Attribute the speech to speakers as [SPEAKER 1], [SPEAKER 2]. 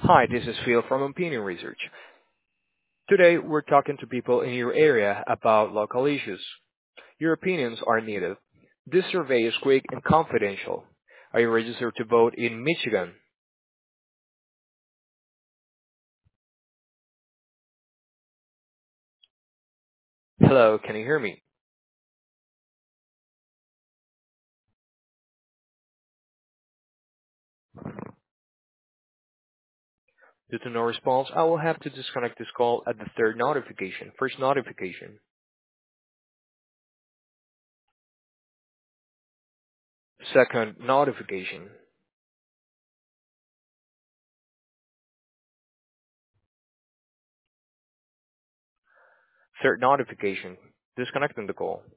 [SPEAKER 1] Hi, this is Phil from Opinion Research. Today, we're talking to people in your area about local issues. Your opinions are needed. This survey is quick and confidential. Are you registered to vote in Michigan? Hello, can you hear me? Due to no response, I will have to disconnect this call at the third notification. First notification. Second notification. Third notification. Disconnecting the call.